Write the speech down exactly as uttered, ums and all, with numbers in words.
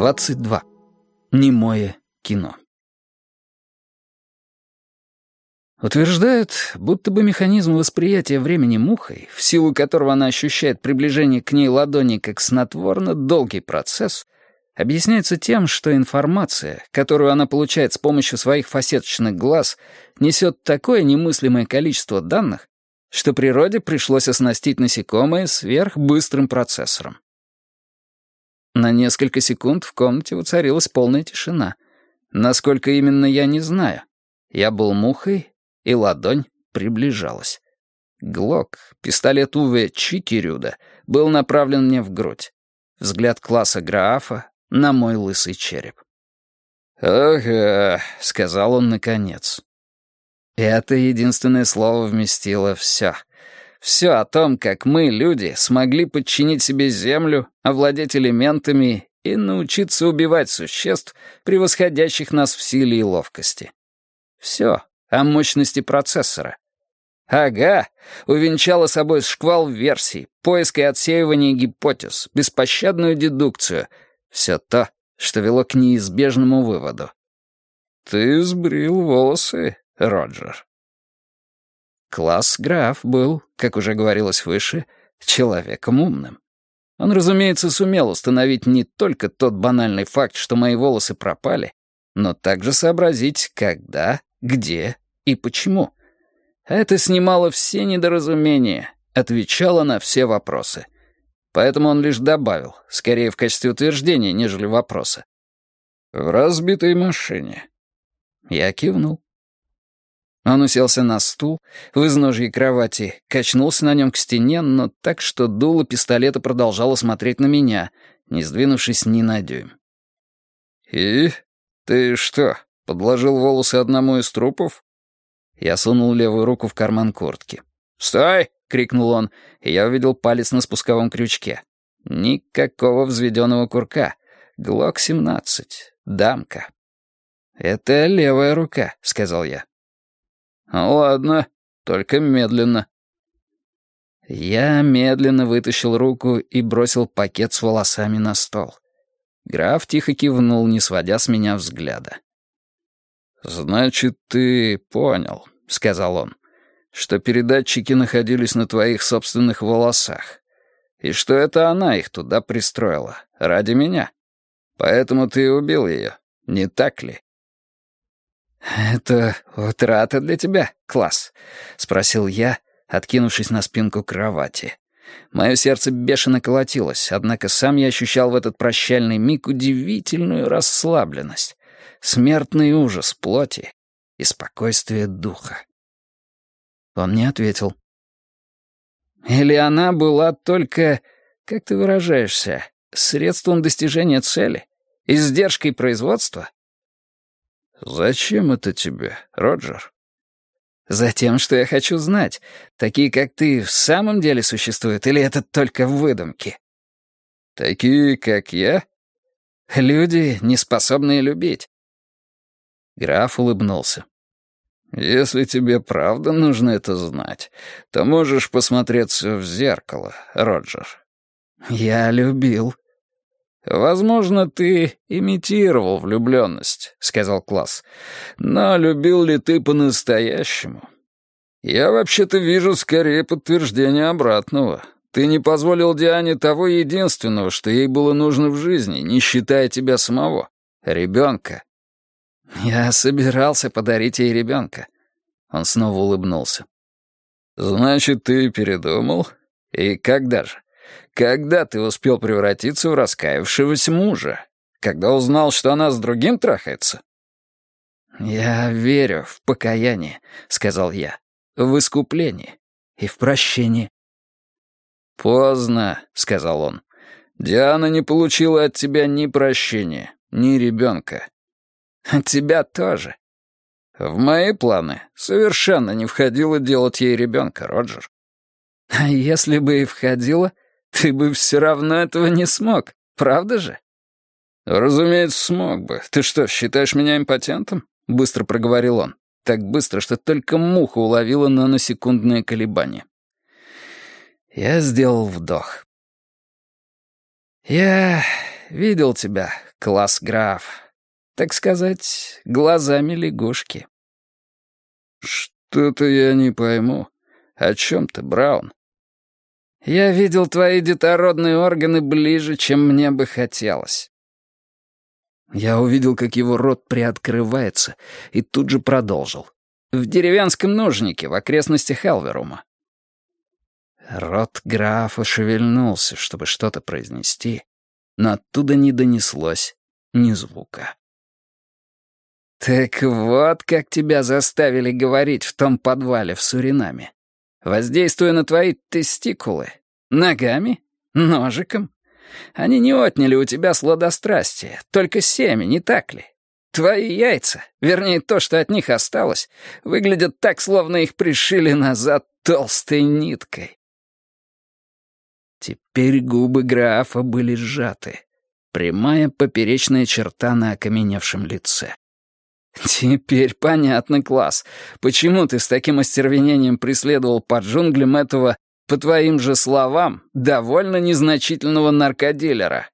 двадцать два. Немое кино. Утверждают, будто бы механизм восприятия времени мухой, в силу которого она ощущает приближение к ней ладони как снотворно долгий процесс, объясняется тем, что информация, которую она получает с помощью своих фасеточных глаз, несет такое немыслимое количество данных, что природе пришлось оснастить насекомое сверхбыстрым процессором. На несколько секунд в комнате воцарилась полная тишина. Насколько именно, я не знаю. Я был мухой, и ладонь приближалась. Глок, пистолет Уве Чикерюда, был направлен мне в грудь. Взгляд класса Граафа на мой лысый череп. «Ага», — сказал он наконец. Это единственное слово вместило все. Все о том, как мы, люди, смогли подчинить себе Землю, овладеть элементами и научиться убивать существ, превосходящих нас в силе и ловкости. Все о мощности процессора. Ага, увенчало собой шквал версий, поиск и отсеивание гипотез, беспощадную дедукцию. Все то, что вело к неизбежному выводу. «Ты сбрил волосы, Роджер». Класс Граф был, как уже говорилось выше, человеком умным. Он, разумеется, сумел установить не только тот банальный факт, что мои волосы пропали, но также сообразить, когда, где и почему. А это снимало все недоразумения, отвечало на все вопросы. Поэтому он лишь добавил, скорее в качестве утверждения, нежели вопроса. «В разбитой машине». Я кивнул. Он уселся на стул в изножье кровати, качнулся на нем к стене, но так, что дуло пистолета продолжало смотреть на меня, не сдвинувшись ни на дюйм. «И? Ты что, подложил волосы одному из трупов?» Я сунул левую руку в карман куртки. «Стой!» — крикнул он, и я увидел палец на спусковом крючке. Никакого взведенного курка. Глок семнадцать. Дамка. «Это левая рука», — сказал я. «Ладно, только медленно». Я медленно вытащил руку и бросил пакет с волосами на стол. Граф тихо кивнул, не сводя с меня взгляда. «Значит, ты понял», — сказал он, «что передатчики находились на твоих собственных волосах, и что это она их туда пристроила, ради меня. Поэтому ты и убил ее, не так ли?» «Это утрата для тебя, класс?» — спросил я, откинувшись на спинку кровати. Мое сердце бешено колотилось, однако сам я ощущал в этот прощальный миг удивительную расслабленность, смертный ужас плоти и спокойствие духа. Он не ответил. «Или она была только, как ты выражаешься, средством достижения цели, издержкой производства?» «Зачем это тебе, Роджер?» «Затем, что я хочу знать, такие, как ты, в самом деле существуют, или это только выдумки?» «Такие, как я?» «Люди, не способные любить». Граф улыбнулся. «Если тебе правда нужно это знать, то можешь посмотреться в зеркало, Роджер». «Я любил». «Возможно, ты имитировал влюбленность», — сказал Класс. «Но любил ли ты по-настоящему? Я вообще-то вижу скорее подтверждение обратного. Ты не позволил Диане того единственного, что ей было нужно в жизни, не считая тебя самого, ребенка». «Я собирался подарить ей ребенка». Он снова улыбнулся. «Значит, ты передумал? И когда же? Когда ты успел превратиться в раскаявшегося мужа? Когда узнал, что она с другим трахается?» «Я верю в покаяние», — сказал я, — «в искупление и в прощение». «Поздно», — сказал он. «Диана не получила от тебя ни прощения, ни ребенка. От тебя тоже. В мои планы совершенно не входило делать ей ребенка, Роджер». «А если бы и входило, ты бы все равно этого не смог, правда же?» «Разумеется, смог бы. Ты что, считаешь меня импотентом?» — быстро проговорил он. Так быстро, что только муха уловила наносекундное колебание. Я сделал вдох. «Я видел тебя, Класс, граф. Так сказать, глазами лягушки. Что-то я не пойму. О чем ты, Браун? Я видел твои детородные органы ближе, чем мне бы хотелось. Я увидел, как его рот приоткрывается, и тут же продолжил. В деревенском нужнике, в окрестностях Элверума. Рот графа шевельнулся, чтобы что-то произнести, но оттуда не донеслось ни звука. «Так вот, как тебя заставили говорить в том подвале в Суринаме. Воздействуя на твои тестикулы. Ногами? Ножиком? Они не отняли у тебя сладострастие, только семя, не так ли? Твои яйца, вернее, то, что от них осталось, выглядят так, словно их пришили назад толстой ниткой». Теперь губы графа были сжаты. Прямая поперечная черта на окаменевшем лице. «Теперь понятно, Класс, почему ты с таким остервенением преследовал по джунглям этого, по твоим же словам, довольно незначительного наркодилера.